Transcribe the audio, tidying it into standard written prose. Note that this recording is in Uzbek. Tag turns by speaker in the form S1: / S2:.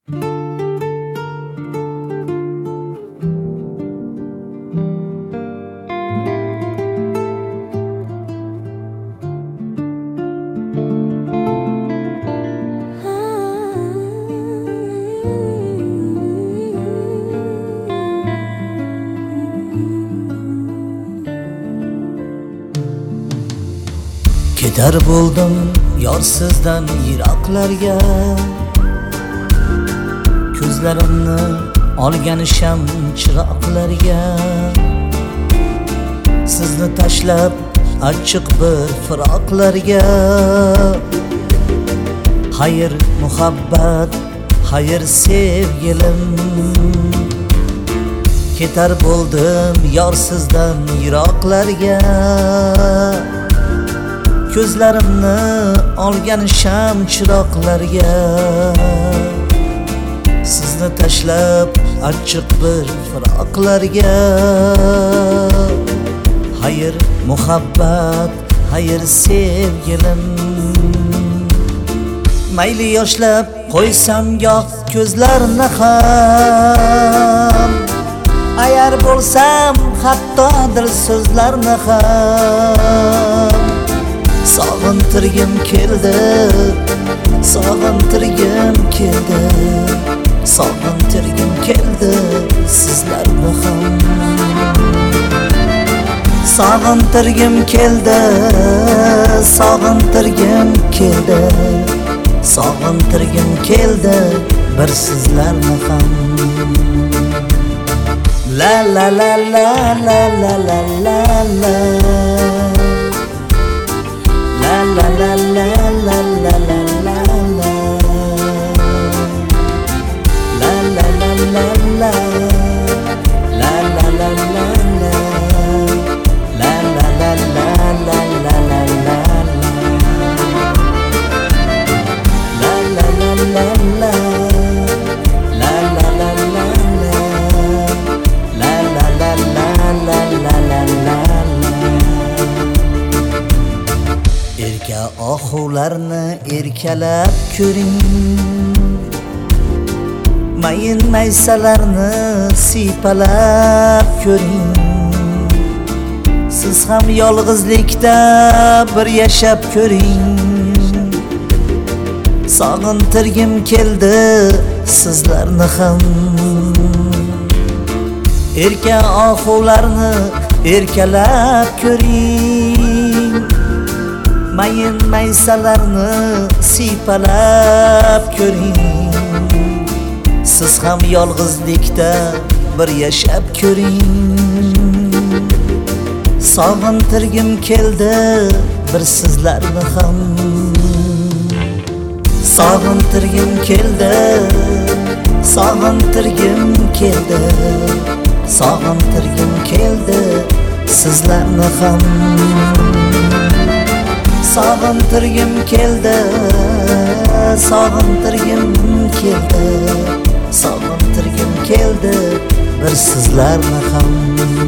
S1: Ketar bo'ldim yorsizdan yiroqlarga, ko'zlarimni olgan sham chiroqlarga. Sizni tashlab achchiq bir firoqlarga. Xayr muhabbat, xayr sevgilim. Ketar bo'ldim yorsizdan yiroqlarga, ko'zlarimni olgan sham chiroqlarga. Sizni tashlab achchiq bir firoqlarga. Xayr muhabbat, xayr sevgilim. Mayli yoshlab qo'ysam goh ko'zlarni ham, ayar bo'lsam hatto dil so'zlarni ham. Sog'intirgim keldi, sog'intirgim keldi, sog'intirgim keldi sizlarni ham. Sog'intirgim keldi, sog'intirgim keldi, sog'intirgim keldi bir sizlarni ham. La la la la la la la la la. La la la la la la la la la. La la la la la. La la la la la. La la la la la la la la. La la la la la. La la la la la. La la la la la la la la. Erka oxularni erkalab ko'ring, mayin maysalarni siypalab ko'ring. Siz ham yolg'izlikda bir yashab ko'ring. Sog'intirgim keldi sizlarni ham. Erka oxularni erkalab ko'ring, mayin maysalarni siypalab ko'ring. Siz ham yolg'izlikda bir yashab ko'ring. Sog'intirgim keldi bir sizlarni ham. Sog'intirgim keldi, sog'intirgim keldi, sog'intirgim keldi sizlarni ham. Sog'intirgim keldi, sog'intirgim keldi, sog'intirgim keldi bir sizlarni ham.